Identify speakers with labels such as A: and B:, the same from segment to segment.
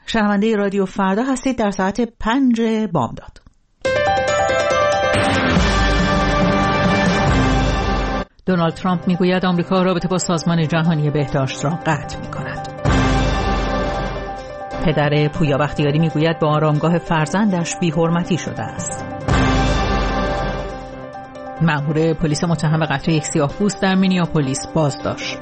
A: شنونده رادیو فردا هستید در ساعت 5 بامداد. دونالد ترامپ میگوید آمریکا رابطه با سازمان جهانی بهداشت را قطع می‌کند. پدر پویا بختیاری میگوید به آرامگاه فرزندش بی‌حرمتی شده است. مأمور پلیس متهم به قتل یک سیاه‌پوست در مینیاپولیس بازداشت.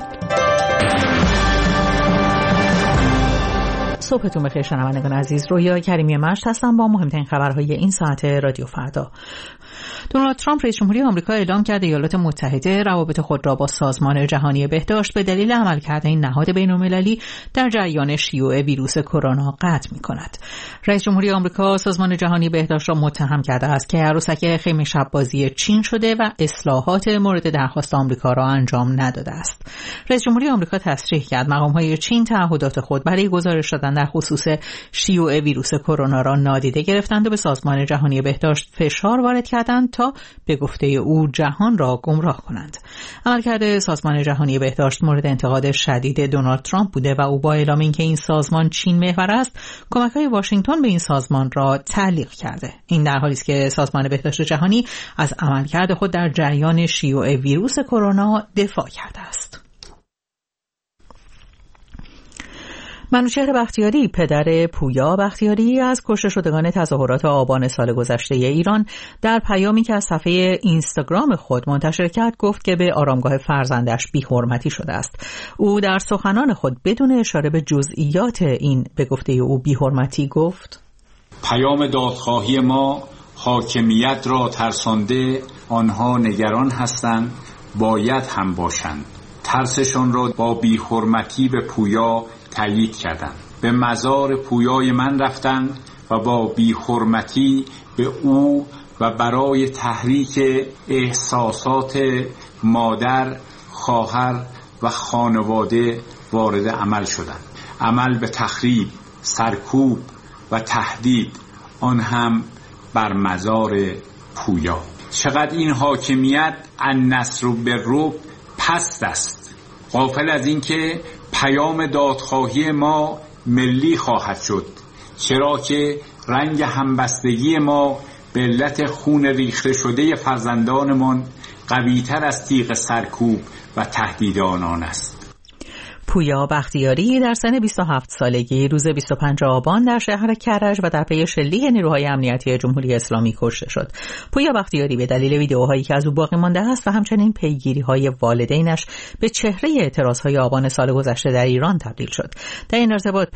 A: صبحتون بخیر شنوندگان عزیز، رویا کریمی مشت هستم با مهمترین خبرهای این ساعت رادیو فردا. دونالد ترامپ رئیس جمهوری آمریکا اعلام کرد ایالات متحده روابط خود را با سازمان جهانی بهداشت به دلیل عملکرد این نهاد بین‌المللی در جریان شیوع ویروس کرونا قطع می‌کند. رئیس جمهوری آمریکا سازمان جهانی بهداشت را متهم کرده است که عروسک خیمه شب‌بازی چین شده و اصلاحات مورد درخواست آمریکا را انجام نداده است. رئیس جمهوری آمریکا تصریح کرد مقام‌های چین تعهدات خود برای گزارش دادن در خصوص شیوع ویروس کرونا را نادیده گرفتند و به سازمان جهانی بهداشت فشار وارد کردند تا به گفته او جهان را گمراه کنند. عملکرد سازمان جهانی بهداشت مورد انتقاد شدید دونالد ترامپ بوده و او با اعلام اینکه این سازمان چین محور است، کمک‌های واشنگتن به این سازمان را تعلیق کرده. این در حالی است که سازمان بهداشت جهانی از عملکرد خود در جریان شیوع ویروس کرونا دفاع کرده است. منوچهر بختیاری، پدر پویا بختیاری، از کشته شدگان تظاهرات آبان سال گذشته ایران در پیامی که از صفحه اینستاگرام خود منتشر کرد گفت که به آرامگاه فرزندش بی‌حرمتی شده است. او در سخنان خود بدون اشاره به جزئیات این به گفته او بی‌حرمتی گفت:
B: پیام دادخواهی ما حاکمیت را ترسانده، آنها نگران هستند، باید هم باشند. ترسشان را با بی‌حرمتی به پویا تایید کردند. به مزار پویای من رفتند و با بی‌حرمتی به او و برای تحریک احساسات مادر، خواهر و خانواده وارد عمل شدند. عمل به تخریب، سرکوب و تهدید، آن هم بر مزار پویا. چقدر این حاکمیت النصر بالرعب پست است، غافل از این که پیام دادخواهی ما ملی خواهد شد، چرا که رنگ همبستگی ما به علت خون ریخته شده فرزندانمان قوی‌تر از تیغ سرکوب و تهدید آنان است.
A: پویا بختیاری در سن 27 سالگی روز 25 آبان در شهر کرج و در پی شلیک نیروهای امنیتی جمهوری اسلامی کشته شد. پویا بختیاری به دلیل ویدئوهایی که از او باقی مانده است و همچنین پیگیری‌های والدینش به چهره اعتراض‌های آبان سال گذشته در ایران تبدیل شد. در این ارتباط